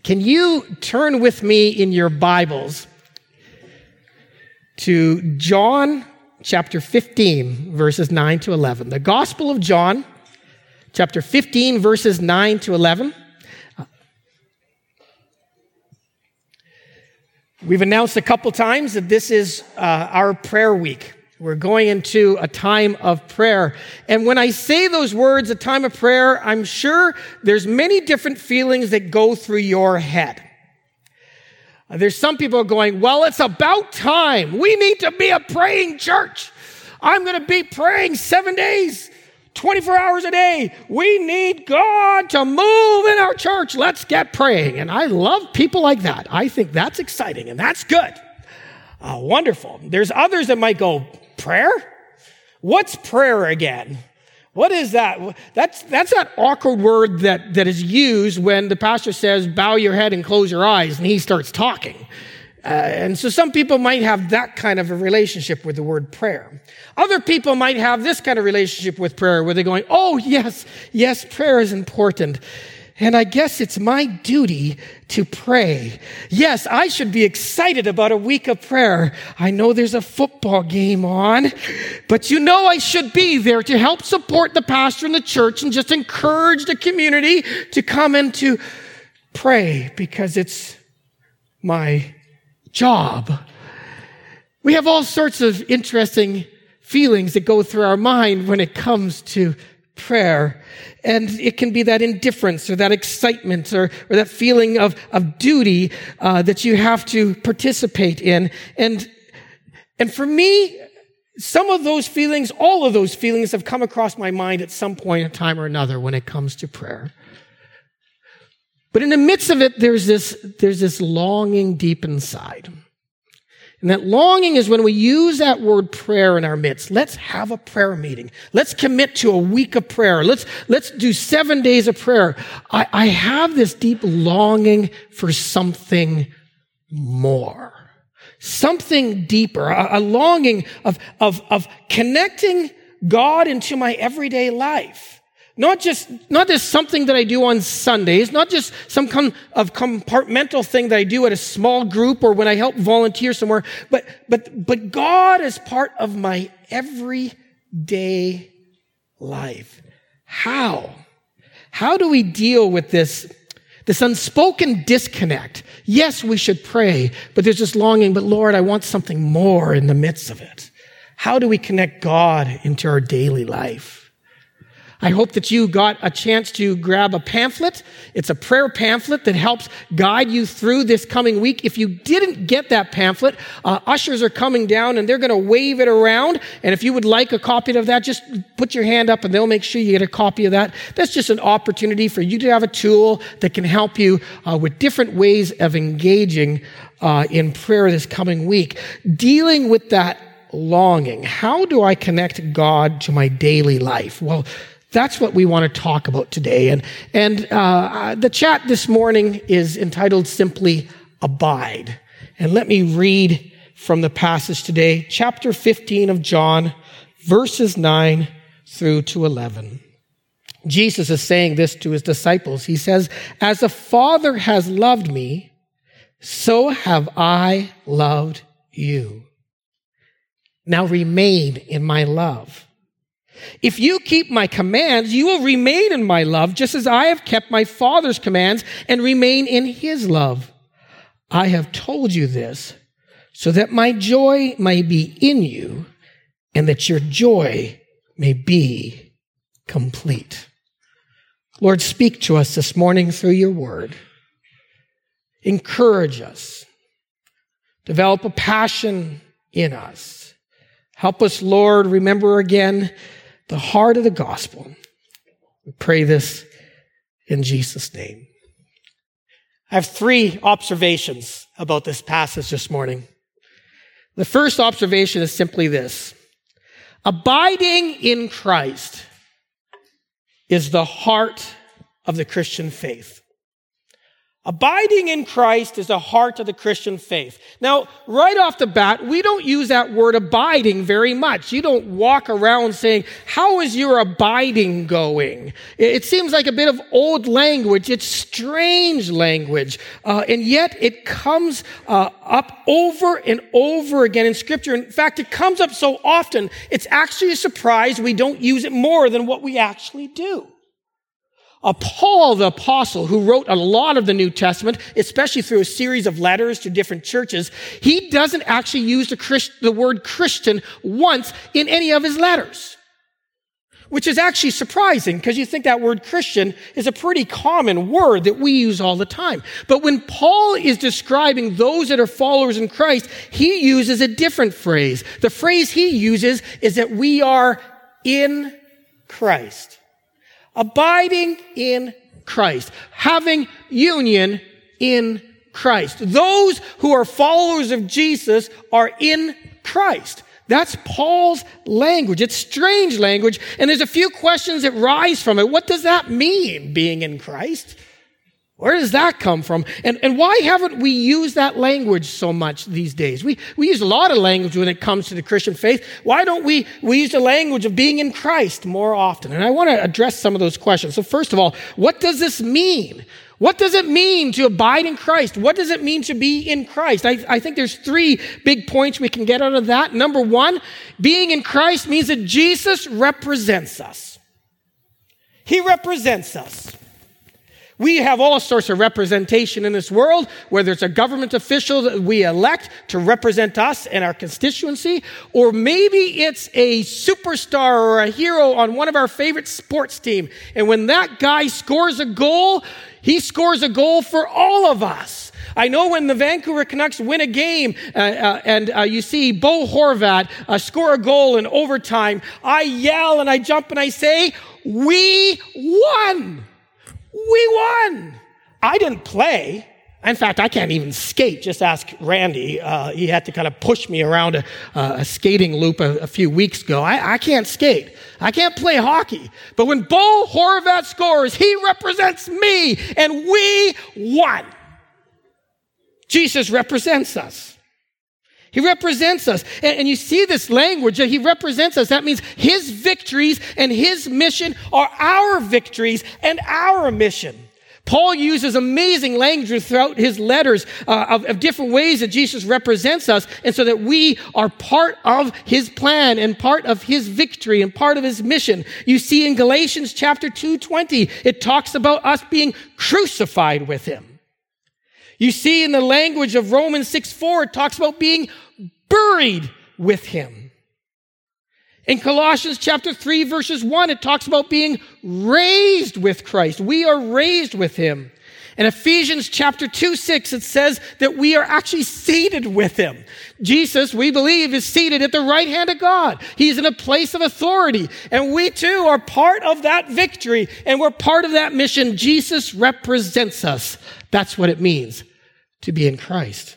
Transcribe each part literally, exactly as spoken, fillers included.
Can you turn with me in your Bibles to John chapter fifteen, verses nine to eleven. The Gospel of John, chapter fifteen, verses nine to eleven. We've announced a couple times that this is uh, our prayer week. We're going into a time of prayer. And when I say those words, a time of prayer, I'm sure there's many different feelings that go through your head. Uh, there's some people going, well, it's about time. We need to be a praying church. I'm going to be praying seven days, twenty-four hours a day. We need God to move in our church. Let's get praying. And I love people like that. I think that's exciting and that's good. Uh, wonderful. There's others that might go, prayer? What's prayer again? What is that? That's that's that awkward word that, that is used when the pastor says, bow your head and close your eyes, and he starts talking. Uh, and so some people might have that kind of a relationship with the word prayer. Other people might have this kind of relationship with prayer where they're going, oh, yes, yes, prayer is important. And I guess it's my duty to pray. Yes, I should be excited about a week of prayer. I know there's a football game on, but you know I should be there to help support the pastor in the church and just encourage the community to come and to pray because it's my job. We have all sorts of interesting feelings that go through our mind when it comes to prayer. And it can be that indifference or that excitement or, or that feeling of, of duty uh, that you have to participate in. And, and for me, some of those feelings, all of those feelings have come across my mind at some point in time or another when it comes to prayer. But in the midst of it, there's this, there's this longing deep inside. And that longing is when we use that word prayer in our midst. Let's have a prayer meeting. Let's commit to a week of prayer. Let's, let's do seven days of prayer. I, I have this deep longing for something more. Something deeper. A, a longing of, of, of connecting God into my everyday life. Not just, not just something that I do on Sundays, not just some kind of compartmental thing that I do at a small group or when I help volunteer somewhere, but, but, but God is part of my everyday life. How? How do we deal with this, this unspoken disconnect? Yes, we should pray, but there's this longing, but Lord, I want something more in the midst of it. How do we connect God into our daily life? I hope that you got a chance to grab a pamphlet. It's a prayer pamphlet that helps guide you through this coming week. If you didn't get that pamphlet, uh, ushers are coming down and they're going to wave it around. And if you would like a copy of that, just put your hand up and they'll make sure you get a copy of that. That's just an opportunity for you to have a tool that can help you uh, with different ways of engaging uh, in prayer this coming week. Dealing with that longing. How do I connect God to my daily life? Well, that's what we want to talk about today. And, and uh, the chat this morning is entitled simply Abide. And let me read from the passage today, chapter fifteen of John, verses nine through to eleven. Jesus is saying this to his disciples. He says, as the Father has loved me, so have I loved you. Now remain in my love. If you keep my commands, you will remain in my love, just as I have kept my Father's commands and remain in his love. I have told you this so that my joy may be in you and that your joy may be complete. Lord, speak to us this morning through your word. Encourage us. Develop a passion in us. Help us, Lord, remember again the heart of the gospel. We pray this in Jesus' name. I have three observations about this passage this morning. The first observation is simply this. Abiding in Christ is the heart of the Christian faith. Abiding in Christ is the heart of the Christian faith. Now, right off the bat, we don't use that word abiding very much. You don't walk around saying, how is your abiding going? It seems like a bit of old language. It's strange language. Uh, and yet it comes uh, up over and over again in Scripture. In fact, it comes up so often, it's actually a surprise we don't use it more than what we actually do. Uh, Paul, the apostle, who wrote a lot of the New Testament, especially through a series of letters to different churches, he doesn't actually use the, Christ, the word Christian once in any of his letters, which is actually surprising because you think that word Christian is a pretty common word that we use all the time. But when Paul is describing those that are followers in Christ, he uses a different phrase. The phrase he uses is that we are in Christ. Abiding in Christ, having union in Christ. Those who are followers of Jesus are in Christ. That's Paul's language. It's strange language, and there's a few questions that rise from it. What does that mean, being in Christ? Where does that come from? And, and why haven't we used that language so much these days? We, we use a lot of language when it comes to the Christian faith. Why don't we, we use the language of being in Christ more often? And I want to address some of those questions. So first of all, what does this mean? What does it mean to abide in Christ? What does it mean to be in Christ? I, I think there's three big points we can get out of that. Number one, being in Christ means that Jesus represents us. He represents us. We have all sorts of representation in this world, whether it's a government official that we elect to represent us and our constituency, or maybe it's a superstar or a hero on one of our favorite sports team. And when that guy scores a goal, he scores a goal for all of us. I know when the Vancouver Canucks win a game uh, uh, and uh, you see Bo Horvat uh, score a goal in overtime, I yell and I jump and I say, "We won! We won!" I didn't play. In fact, I can't even skate. Just ask Randy. Uh, he had to kind of push me around a, a skating loop a, a few weeks ago. I, I can't skate. I can't play hockey. But when Bo Horvat scores, he represents me, and we won. Jesus represents us. He represents us. And, and you see this language that he represents us. That means his victories and his mission are our victories and our mission. Paul uses amazing language throughout his letters uh, of, of different ways that Jesus represents us, and so that we are part of his plan and part of his victory and part of his mission. You see in Galatians chapter two twenty, it talks about us being crucified with him. You see in the language of Romans six four, it talks about being buried with him. In Colossians chapter three, verses one, it talks about being raised with Christ. We are raised with him. In Ephesians chapter two, six, it says that we are actually seated with him. Jesus, we believe, is seated at the right hand of God. He's in a place of authority. And we too are part of that victory. And we're part of that mission. Jesus represents us. That's what it means to be in Christ.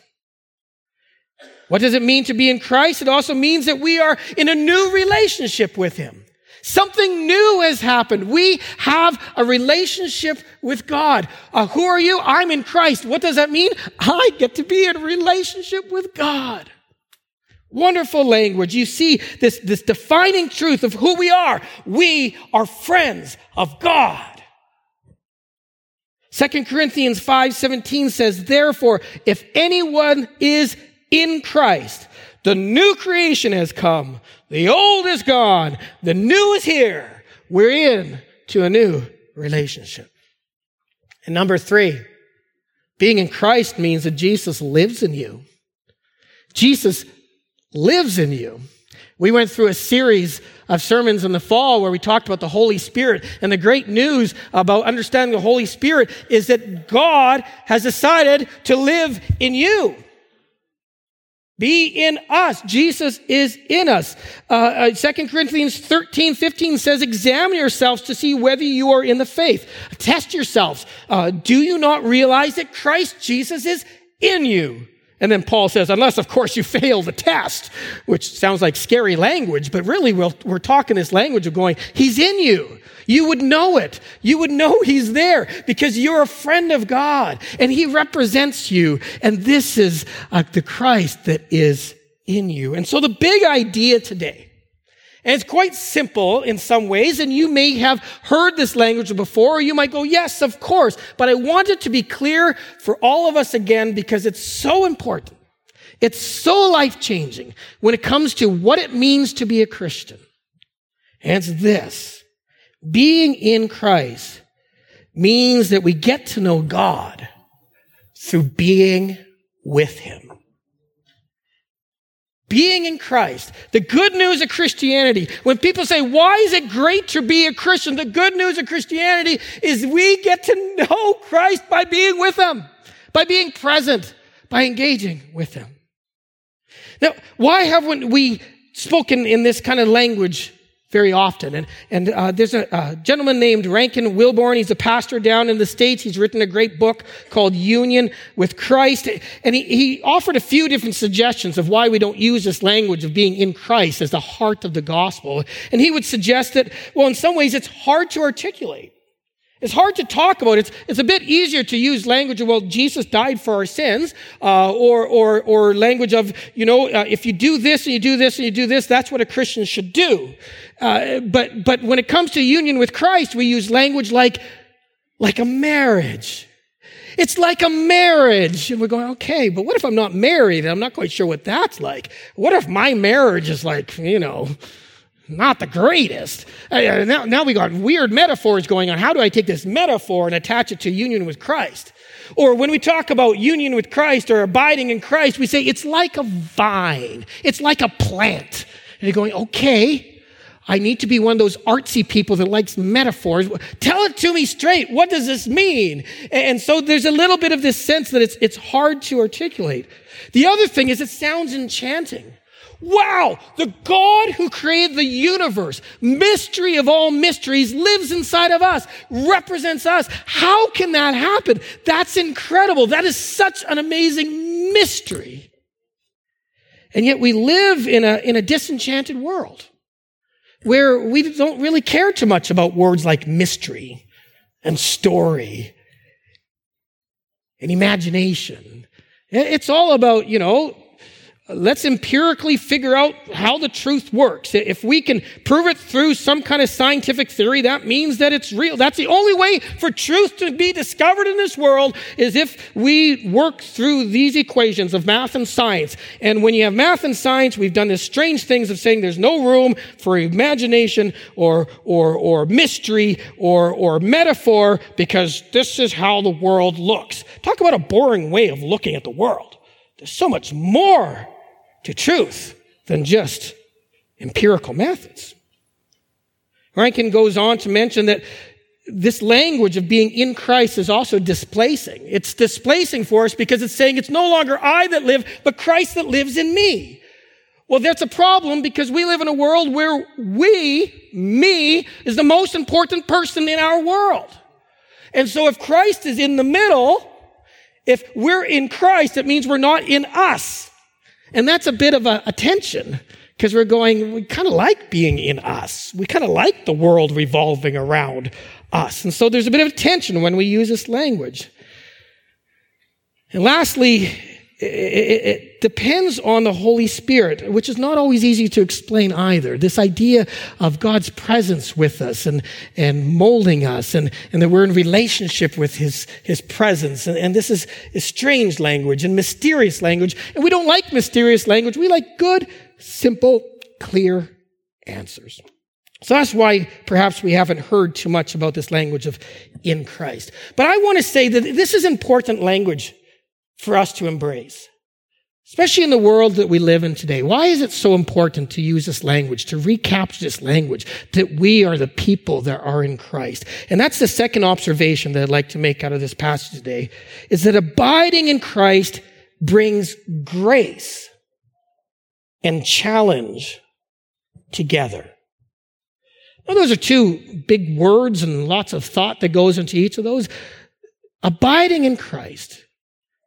What does it mean to be in Christ? It also means that we are in a new relationship with him. Something new has happened. We have a relationship with God. Uh, who are you? I'm in Christ. What does that mean? I get to be in a relationship with God. Wonderful language. You see this, this defining truth of who we are. We are friends of God. Second Corinthians five seventeen says, therefore, if anyone is in Christ, the new creation has come. The old is gone. The new is here. We're in to a new relationship. And number three, being in Christ means that Jesus lives in you. Jesus lives in you. We went through a series of sermons in the fall where we talked about the Holy Spirit. And the great news about understanding the Holy Spirit is that God has decided to live in you. Be in us. Jesus is in us. Uh, uh, Second Corinthians thirteen fifteen says, examine yourselves to see whether you are in the faith. Test yourselves. Uh, do you not realize that Christ Jesus is in you? And then Paul says, unless, of course, you fail the test, which sounds like scary language, but really we're, we're talking this language of going, he's in you. You would know it. You would know he's there because you're a friend of God and he represents you. And this is uh, the Christ that is in you. And so the big idea today, and it's quite simple in some ways, and you may have heard this language before, or you might go, yes, of course. But I want it to be clear for all of us again because it's so important. It's so life-changing when it comes to what it means to be a Christian. And it's this. Being in Christ means that we get to know God through being with him. Being in Christ. The good news of Christianity. When people say, why is it great to be a Christian? The good news of Christianity is we get to know Christ by being with him, by being present, by engaging with him. Now, why haven't we spoken in this kind of language very often? And, and uh, there's a, a gentleman named Rankin Wilborn. He's a pastor down in the States. He's written a great book called Union with Christ. And he, he offered a few different suggestions of why we don't use this language of being in Christ as the heart of the gospel. And he would suggest that, well, in some ways it's hard to articulate. It's hard to talk about. It's, it's a bit easier to use language of, well, Jesus died for our sins, uh, or, or, or language of, you know, uh, if you do this and you do this and you do this, that's what a Christian should do. Uh, but, but when it comes to union with Christ, we use language like, like a marriage. It's like a marriage. And we're going, okay, but what if I'm not married? I'm not quite sure what that's like. What if my marriage is like, you know, not the greatest? Uh, now, now we got weird metaphors going on. How do I take this metaphor and attach it to union with Christ? Or when we talk about union with Christ or abiding in Christ, we say it's like a vine. It's like a plant. And you're going, okay, I need to be one of those artsy people that likes metaphors. Tell it to me straight. What does this mean? And so there's a little bit of this sense that it's, it's hard to articulate. The other thing is it sounds enchanting. Wow, the God who created the universe, mystery of all mysteries, lives inside of us, represents us. How can that happen? That's incredible. That is such an amazing mystery. And yet we live in a, in a disenchanted world where we don't really care too much about words like mystery and story and imagination. It's all about, you know, let's empirically figure out how the truth works. If we can prove it through some kind of scientific theory, that means that it's real. That's the only way for truth to be discovered in this world is if we work through these equations of math and science. And when you have math and science, we've done this strange things of saying there's no room for imagination or or or mystery or or metaphor because this is how the world looks. Talk about a boring way of looking at the world. There's so much more to truth than just empirical methods. Rankin goes on to mention that this language of being in Christ is also displacing. It's displacing for us because it's saying it's no longer I that live, but Christ that lives in me. Well, that's a problem because we live in a world where we, me, is the most important person in our world. And so if Christ is in the middle, if we're in Christ, it means we're not in us. And that's a bit of a, a tension because we're going, we kind of like being in us. We kind of like the world revolving around us. And so there's a bit of tension when we use this language. And lastly, it, it, it depends on the Holy Spirit, which is not always easy to explain either. This idea of God's presence with us and, and molding us and, and that we're in relationship with his, his presence. And, and this is, is strange language and mysterious language. And we don't like mysterious language. We like good, simple, clear answers. So that's why perhaps we haven't heard too much about this language of in Christ. But I want to say that this is important language for us to embrace, especially in the world that we live in today. Why is it so important to use this language, to recapture this language, that we are the people that are in Christ? And that's the second observation that I'd like to make out of this passage today, is that abiding in Christ brings grace and challenge together. Now, those are two big words and lots of thought that goes into each of those. Abiding in Christ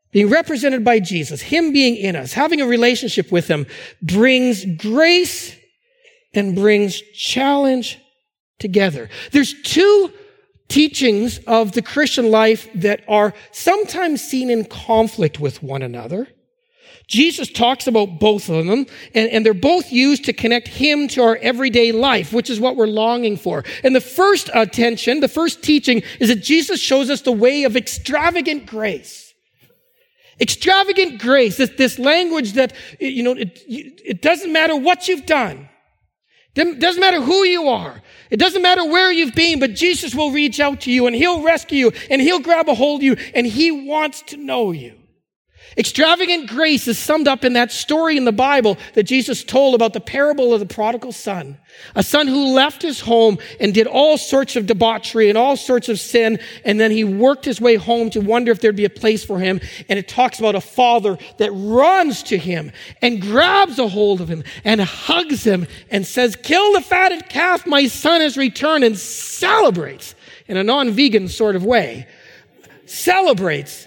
being represented by Jesus, him being in us, having a relationship with him, brings grace and brings challenge together. There's two teachings of the Christian life that are sometimes seen in conflict with one another. Jesus talks about both of them, and, and they're both used to connect him to our everyday life, which is what we're longing for. And the first attention, the first teaching, is that Jesus shows us the way of extravagant grace. Extravagant grace, this, this language that, you know, it, it doesn't matter what you've done. It doesn't matter who you are. It doesn't matter where you've been, but Jesus will reach out to you, and he'll rescue you, and he'll grab a hold of you, and he wants to know you. Extravagant grace is summed up in that story in the Bible that Jesus told about the parable of the prodigal son. A son who left his home and did all sorts of debauchery and all sorts of sin, and then he worked his way home to wonder if there'd be a place for him. And it talks about a father that runs to him and grabs a hold of him and hugs him and says, "Kill the fatted calf, my son has returned," and celebrates in a non-vegan sort of way. Celebrates.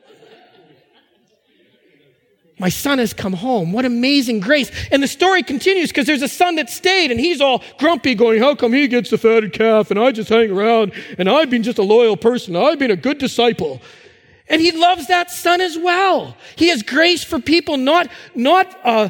My son has come home. What amazing grace. And the story continues because there's a son that stayed and he's all grumpy going, how come he gets the fatted calf and I just hang around and I've been just a loyal person. I've been a good disciple. And he loves that son as well. He has grace for people, not, not, uh,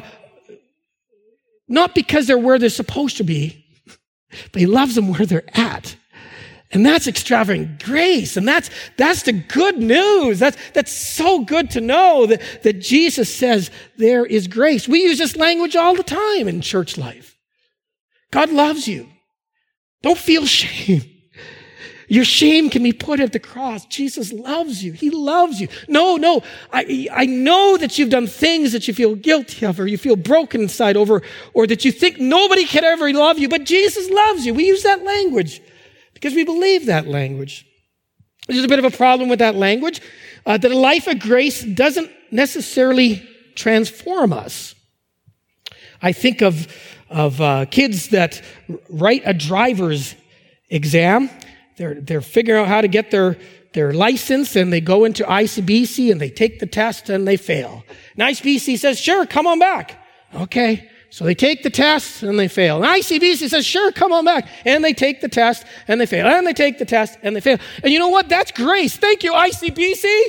not because they're where they're supposed to be, but he loves them where they're at. And that's extravagant grace. And that's, that's the good news. That's, that's so good to know that, that Jesus says there is grace. We use this language all the time in church life. God loves you. Don't feel shame. Your shame can be put at the cross. Jesus loves you. He loves you. No, no. I, I know that you've done things that you feel guilty of or you feel broken inside over, or that you think nobody can ever love you, but Jesus loves you. We use that language because we believe that language. There's a bit of a problem with that language, uh, that a life of grace doesn't necessarily transform us. I think of, of uh, kids that write a driver's exam. They're, they're figuring out how to get their, their license, and they go into I C B C and they take the test and they fail. And I C B C says, sure, come on back. Okay. So they take the test and they fail. And I C B C says, sure, come on back. And they take the test and they fail. And they take the test and they fail. And you know what? That's grace. Thank you, I C B C.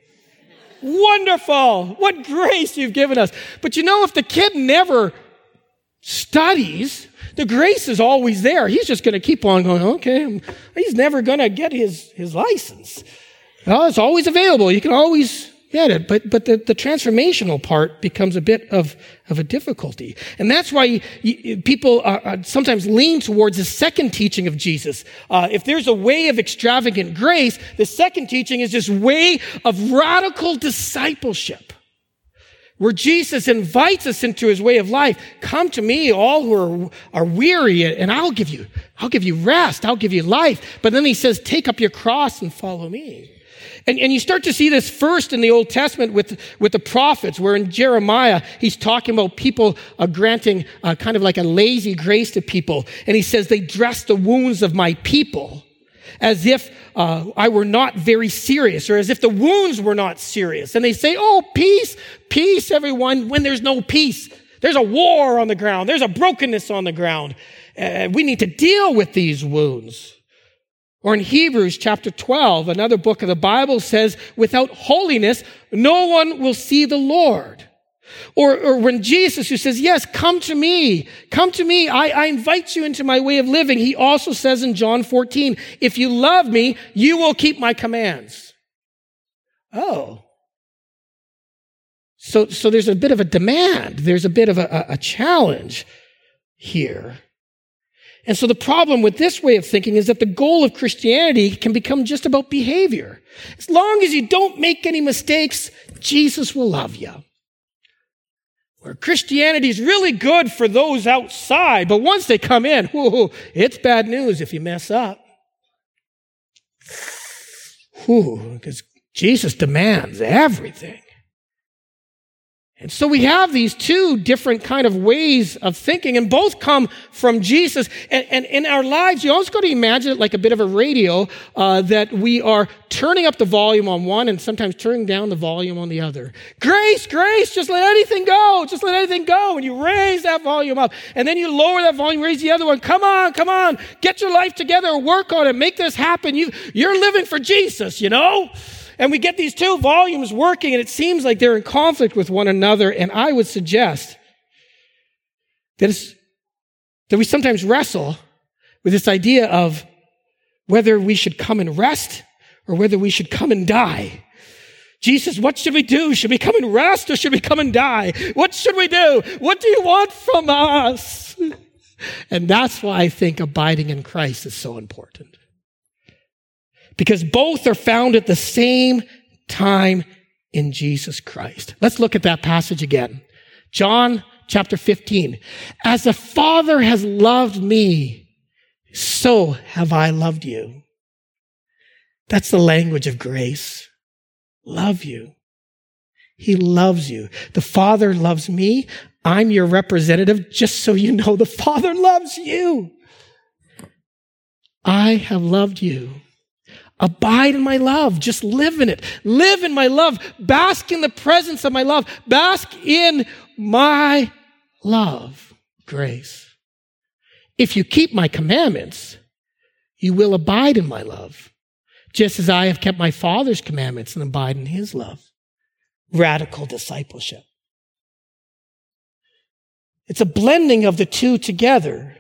Wonderful. What grace you've given us. But you know, if the kid never studies, the grace is always there. He's just going to keep on going, okay, he's never going to get his, his license. Well, it's always available. You can always get it. But, but the, the transformational part becomes a bit of, of a difficulty. And that's why you, you, people are, are sometimes lean towards the second teaching of Jesus. Uh, if there's a way of extravagant grace, the second teaching is this way of radical discipleship, where Jesus invites us into his way of life. Come to me, all who are, are weary, and I'll give you, I'll give you rest. I'll give you life. But then he says, take up your cross and follow me. And, and you start to see this first in the Old Testament with, with the prophets, where in Jeremiah, he's talking about people uh, granting uh, kind of like a lazy grace to people. And he says, they dress the wounds of my people as if uh, I were not very serious, or as if the wounds were not serious. And they say, oh, peace, peace, everyone, when there's no peace. There's a war on the ground. There's a brokenness on the ground. Uh, we need to deal with these wounds. Or in Hebrews chapter twelve, another book of the Bible says, without holiness, no one will see the Lord. Or, or when Jesus, who says, yes, come to me, come to me, I, I invite you into my way of living. He also says in John fourteen, if you love me, you will keep my commands. Oh. So, so there's a bit of a demand. There's a bit of a, a challenge here. And so the problem with this way of thinking is that the goal of Christianity can become just about behavior. As long as you don't make any mistakes, Jesus will love you. Where Christianity is really good for those outside, but once they come in, whoo, it's bad news if you mess up. Whoo, because Jesus demands everything. And so we have these two different kind of ways of thinking, and both come from Jesus. And, and in our lives, you always got to imagine it like a bit of a radio, uh, that we are turning up the volume on one and sometimes turning down the volume on the other. Grace, grace, just let anything go. Just let anything go. And you raise that volume up. And then you lower that volume, raise the other one. Come on, come on. Get your life together. Work on it. Make this happen. You, you're living for Jesus, you know? And we get these two volumes working, and it seems like they're in conflict with one another. And I would suggest that, it's, that we sometimes wrestle with this idea of whether we should come and rest or whether we should come and die. Jesus, what should we do? Should we come and rest or should we come and die? What should we do? What do you want from us? And that's why I think abiding in Christ is so important. Because both are found at the same time in Jesus Christ. Let's look at that passage again. John chapter fifteen. As the Father has loved me, so have I loved you. That's the language of grace. Love you. He loves you. The Father loves me. I'm your representative, just so you know the Father loves you. I have loved you. Abide in my love. Just live in it. Live in my love. Bask in the presence of my love. Bask in my love. Grace. If you keep my commandments, you will abide in my love, just as I have kept my Father's commandments and abide in his love. Radical discipleship. It's a blending of the two together.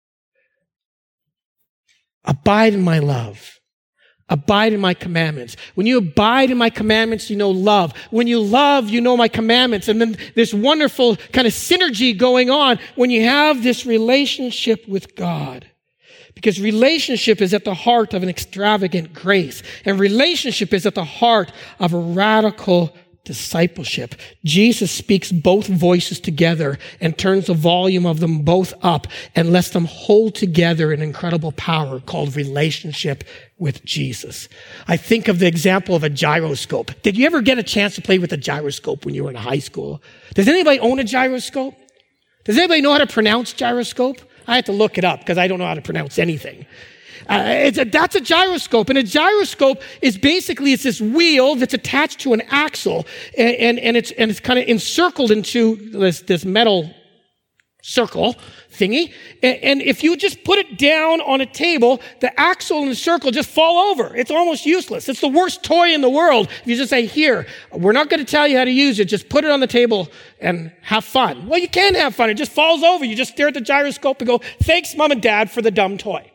Abide in my love. Abide in my commandments. When you abide in my commandments, you know love. When you love, you know my commandments. And then this wonderful kind of synergy going on when you have this relationship with God. Because relationship is at the heart of an extravagant grace. And relationship is at the heart of a radical discipleship. Jesus speaks both voices together and turns the volume of them both up and lets them hold together in incredible power called relationship with Jesus. I think of the example of a gyroscope. Did you ever get a chance to play with a gyroscope when you were in high school? Does anybody own a gyroscope? Does anybody know how to pronounce gyroscope? I had to look it up because I don't know how to pronounce anything. Uh, it's a, that's a gyroscope. And a gyroscope is basically, it's this wheel that's attached to an axle, and, and, and it's, and it's kind of encircled into this, this metal circle thingy. And, and if you just put it down on a table, the axle and the circle just fall over. It's almost useless. It's the worst toy in the world. If you just say, here, we're not going to tell you how to use it. Just put it on the table and have fun. Well, you can have fun. It just falls over. You just stare at the gyroscope and go, thanks, Mom and Dad, for the dumb toy.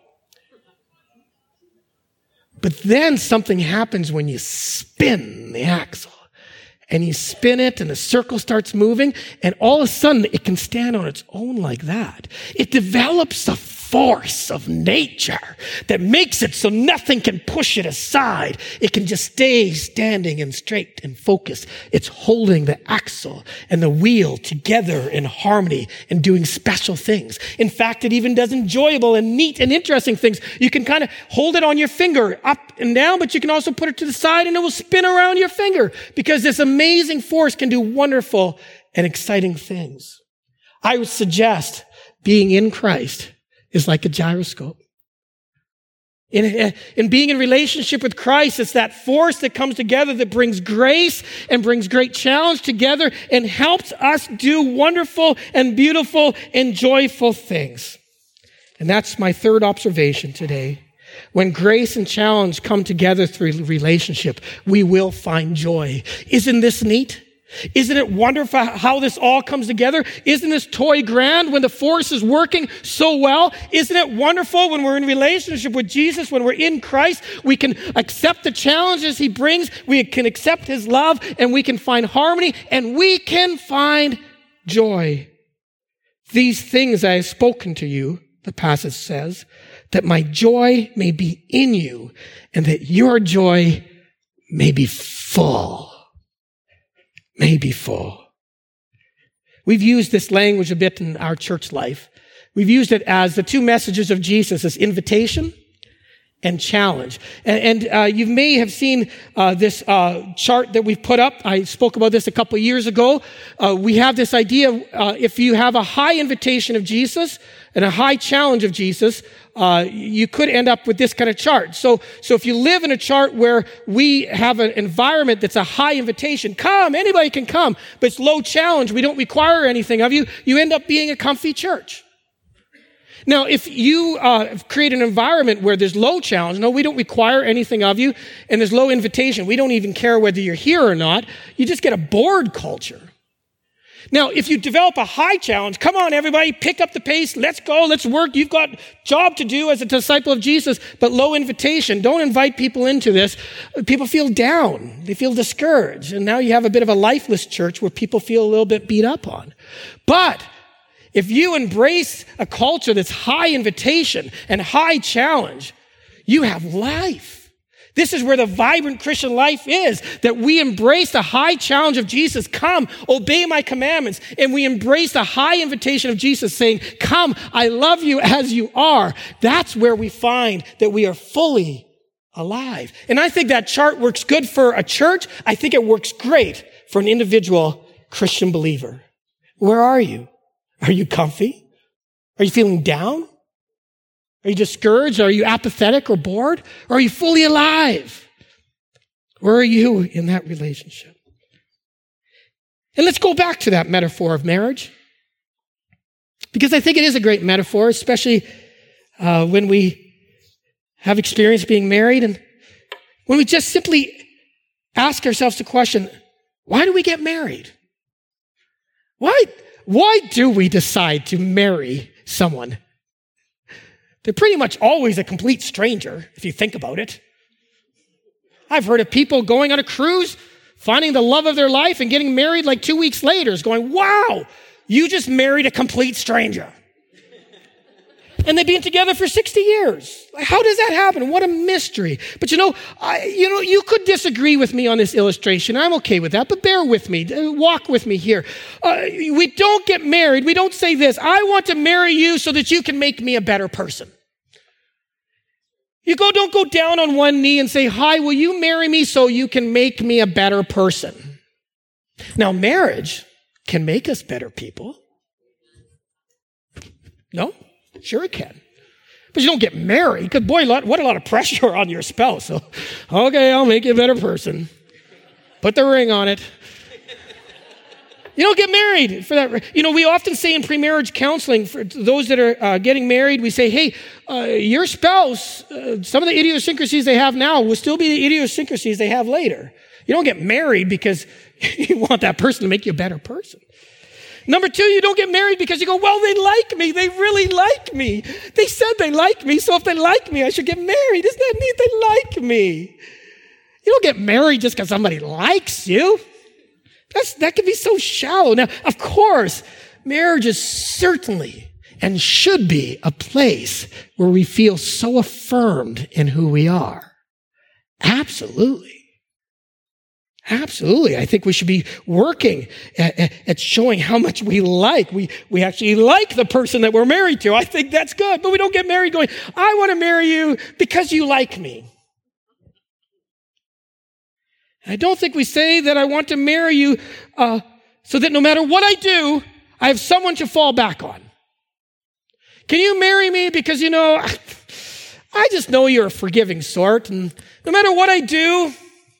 But then something happens when you spin the axle. And you spin it and the circle starts moving, and all of a sudden it can stand on its own like that. It develops a force of nature that makes it so nothing can push it aside. It can just stay standing and straight and focused. It's holding the axle and the wheel together in harmony and doing special things. In fact, it even does enjoyable and neat and interesting things. You can kind of hold it on your finger up and down, but you can also put it to the side and it will spin around your finger because this amazing force can do wonderful and exciting things. I would suggest being in Christ is like a gyroscope. In, in being in relationship with Christ, it's that force that comes together that brings grace and brings great challenge together and helps us do wonderful and beautiful and joyful things. And that's my third observation today. When grace and challenge come together through relationship, we will find joy. Isn't this neat? Isn't it wonderful how this all comes together? Isn't this toy grand when the force is working so well? Isn't it wonderful when we're in relationship with Jesus, when we're in Christ, we can accept the challenges he brings, we can accept his love, and we can find harmony, and we can find joy. These things I have spoken to you, the passage says, that my joy may be in you, and that your joy may be full. May be full. We've used this language a bit in our church life. We've used it as the two messages of Jesus as invitation and challenge. And, and uh, you may have seen uh, this uh, chart that we've put up. I spoke about this a couple of years ago. Uh, we have this idea, uh, if you have a high invitation of Jesus and a high challenge of Jesus, uh, you could end up with this kind of chart. So, so if you live in a chart where we have an environment that's a high invitation, come, anybody can come, but it's low challenge, we don't require anything of you, you end up being a comfy church. Now, if you uh, create an environment where there's low challenge, no, we don't require anything of you, and there's low invitation, we don't even care whether you're here or not, you just get a bored culture. Now, if you develop a high challenge, come on, everybody, pick up the pace, let's go, let's work, you've got job to do as a disciple of Jesus, but low invitation, don't invite people into this. People feel down, they feel discouraged, and now you have a bit of a lifeless church where people feel a little bit beat up on. But if you embrace a culture that's high invitation and high challenge, you have life. This is where the vibrant Christian life is, that we embrace the high challenge of Jesus, come, obey my commandments, and we embrace the high invitation of Jesus saying, come, I love you as you are. That's where we find that we are fully alive. And I think that chart works good for a church. I think it works great for an individual Christian believer. Where are you? Are you comfy? Are you feeling down? Are you discouraged? Are you apathetic or bored? Or are you fully alive? Where are you in that relationship? And let's go back to that metaphor of marriage, because I think it is a great metaphor, especially uh, when we have experience being married and when we just simply ask ourselves the question, why do we get married? Why? Why do we decide to marry someone? They're pretty much always a complete stranger, if you think about it. I've heard of people going on a cruise, finding the love of their life, and getting married like two weeks later, is going, wow, you just married a complete stranger. And they've been together for sixty years. Like, how does that happen? What a mystery. But you know, I, you know, you could disagree with me on this illustration. I'm okay with that, but bear with me. Walk with me here. Uh, we don't get married. We don't say this, I want to marry you so that you can make me a better person. You go, don't go down on one knee and say, hi, will you marry me so you can make me a better person? Now, marriage can make us better people. No? Sure it can. But you don't get married, because boy, what a lot of pressure on your spouse. So, okay, I'll make you a better person. Put the ring on it. You don't get married for that. You know, we often say in pre-marriage counseling, for those that are uh, getting married, we say, hey, uh, your spouse, uh, some of the idiosyncrasies they have now will still be the idiosyncrasies they have later. You don't get married because you want that person to make you a better person. Number two, you don't get married because you go, well, they like me. They really like me. They said they like me, so if they like me, I should get married. Isn't that neat? They like me. You don't get married just because somebody likes you. That's, that can be so shallow. Now, of course, marriage is certainly and should be a place where we feel so affirmed in who we are. Absolutely. Absolutely. I think we should be working at, at, at showing how much we like. We, we actually like the person that we're married to. I think that's good. But we don't get married going, I want to marry you because you like me. I don't think we say that I want to marry you uh, so that no matter what I do, I have someone to fall back on. Can you marry me because, you know, I just know you're a forgiving sort, and no matter what I do,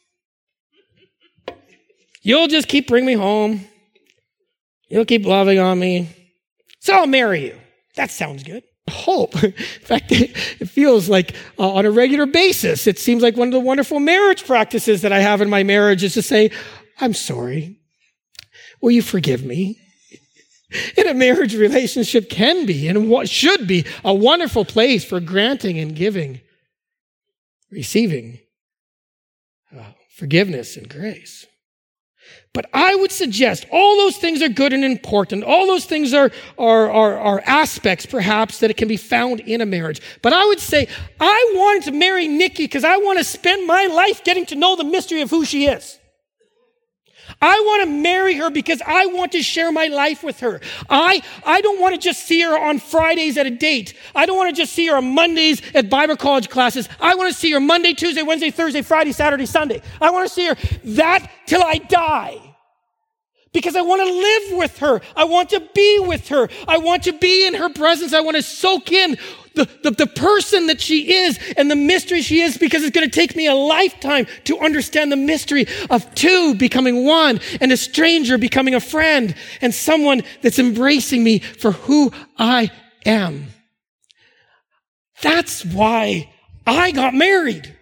you'll just keep bringing me home. You'll keep loving on me. So I'll marry you. That sounds good. Hope. In fact, it, it feels like uh, on a regular basis, it seems like one of the wonderful marriage practices that I have in my marriage is to say, I'm sorry. Will you forgive me? And a marriage relationship can be and what should be a wonderful place for granting and giving, receiving uh, forgiveness and grace. But I would suggest all those things are good and important. All those things are, are, are, are aspects, perhaps, that it can be found in a marriage. But I would say, I wanted to marry Nikki because I want to spend my life getting to know the mystery of who she is. I want to marry her because I want to share my life with her. I, I don't want to just see her on Fridays at a date. I don't want to just see her on Mondays at Bible college classes. I want to see her Monday, Tuesday, Wednesday, Thursday, Friday, Saturday, Sunday. I want to see her that till I die. Because I want to live with her. I want to be with her. I want to be in her presence. I want to soak in the, the, the person that she is and the mystery she is, because it's going to take me a lifetime to understand the mystery of two becoming one and a stranger becoming a friend and someone that's embracing me for who I am. That's why I got married.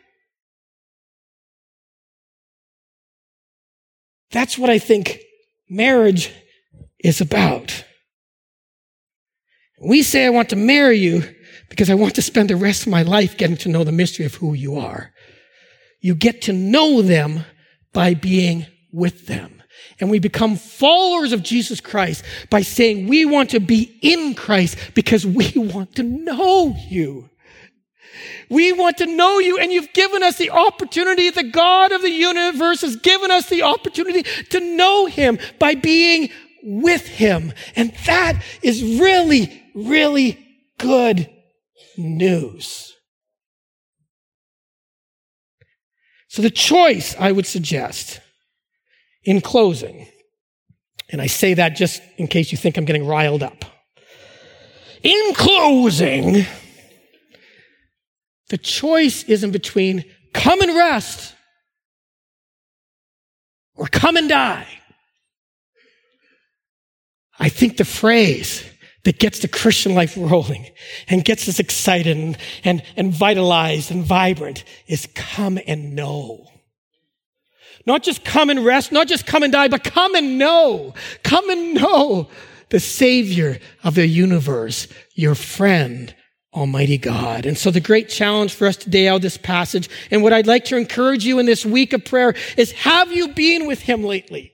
That's what I think marriage is about. We say, I want to marry you because I want to spend the rest of my life getting to know the mystery of who you are. You get to know them by being with them. And we become followers of Jesus Christ by saying we want to be in Christ because we want to know you. We want to know you, and you've given us the opportunity. The God of the universe has given us the opportunity to know him by being with him. And that is really, really good news. So the choice I would suggest in closing, and I say that just in case you think I'm getting riled up. In closing, the choice isn't between come and rest or come and die. I think the phrase that gets the Christian life rolling and gets us excited and, and, and vitalized and vibrant is come and know. Not just come and rest, not just come and die, but come and know. Come and know the Savior of the universe, your friend, Almighty God. And so the great challenge for us today out of this passage, and what I'd like to encourage you in this week of prayer, is have you been with him lately?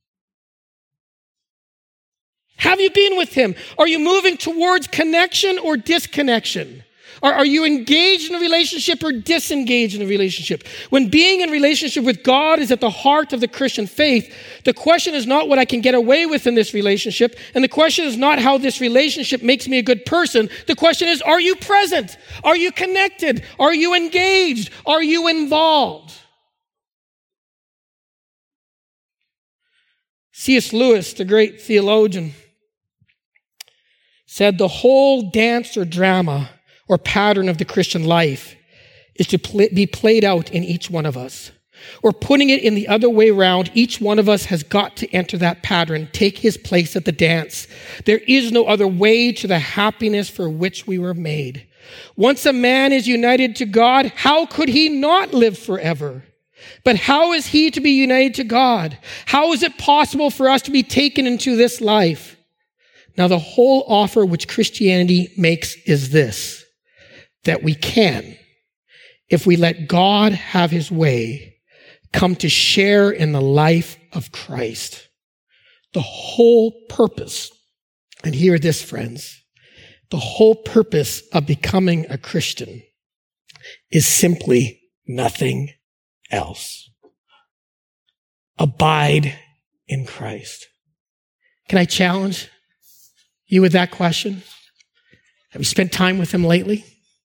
Have you been with him? Are you moving towards connection or disconnection? Are, are you engaged in a relationship or disengaged in a relationship? When being in relationship with God is at the heart of the Christian faith, the question is not what I can get away with in this relationship, and the question is not how this relationship makes me a good person. The question is, are you present? Are you connected? Are you engaged? Are you involved? C S Lewis, the great theologian, said the whole dance or drama or pattern of the Christian life is to play, be played out in each one of us. Or putting it in the other way around, each one of us has got to enter that pattern, take his place at the dance. There is no other way to the happiness for which we were made. Once a man is united to God, how could he not live forever? But how is he to be united to God? How is it possible for us to be taken into this life? Now, the whole offer which Christianity makes is this, that we can, if we let God have his way, come to share in the life of Christ. The whole purpose, and hear this, friends, the whole purpose of becoming a Christian is simply nothing else. Abide in Christ. Can I challenge you with that question? Have you spent time with him lately?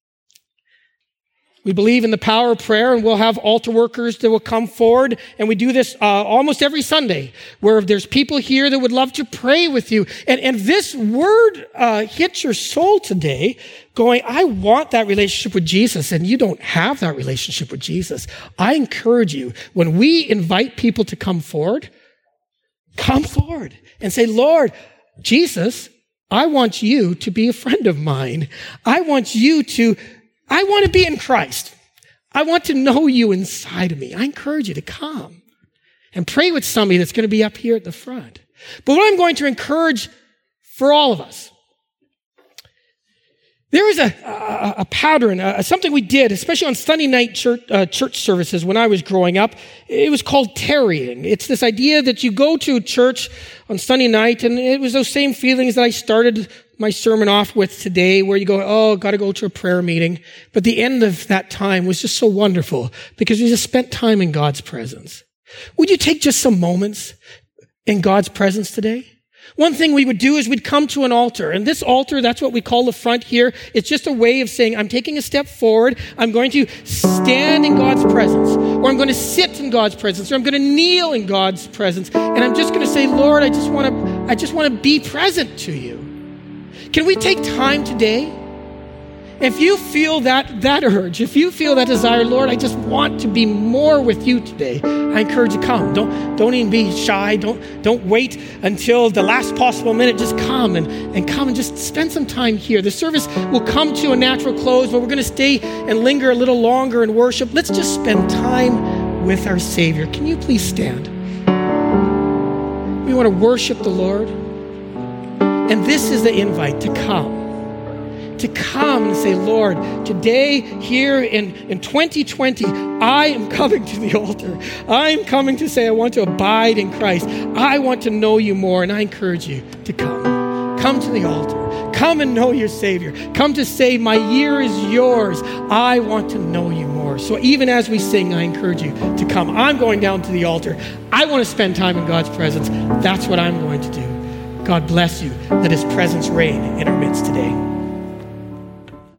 We believe in the power of prayer, and we'll have altar workers that will come forward, and we do this uh, almost every Sunday, where there's people here that would love to pray with you. And, and this word uh, hits your soul today, going, I want that relationship with Jesus, and you don't have that relationship with Jesus. I encourage you, when we invite people to come forward, come forward and say, Lord, Jesus, I want you to be a friend of mine. I want you to, I want to be in Christ. I want to know you inside of me. I encourage you to come and pray with somebody that's going to be up here at the front. But what I'm going to encourage for all of us, there is a, a, a pattern, uh, something we did, especially on Sunday night church, uh, church services when I was growing up. It was called tarrying. It's this idea that you go to church on Sunday night, and it was those same feelings that I started my sermon off with today, where you go, oh, got to go to a prayer meeting. But the end of that time was just so wonderful because we just spent time in God's presence. Would you take just some moments in God's presence today? One thing we would do is we'd come to an altar. And this altar, that's what we call the front here. It's just a way of saying, I'm taking a step forward. I'm going to stand in God's presence. Or I'm going to sit in God's presence. Or I'm going to kneel in God's presence. And I'm just going to say, Lord, I just want to, I just want to be present to you. Can we take time today? If you feel that, that urge, if you feel that desire, Lord, I just want to be more with you today, I encourage you to come. Don't, don't even be shy. Don't, don't wait until the last possible minute. Just come and, and come and just spend some time here. The service will come to a natural close, but we're going to stay and linger a little longer in worship. Let's just spend time with our Savior. Can you please stand? We want to worship the Lord. And this is the invite to come. To come and say, Lord, today, here in, in twenty twenty, I am coming to the altar. I am coming to say I want to abide in Christ. I want to know you more, and I encourage you to come. Come to the altar. Come and know your Savior. Come to say, my year is yours. I want to know you more. So even as we sing, I encourage you to come. I'm going down to the altar. I want to spend time in God's presence. That's what I'm going to do. God bless you. Let his presence reign in our midst today.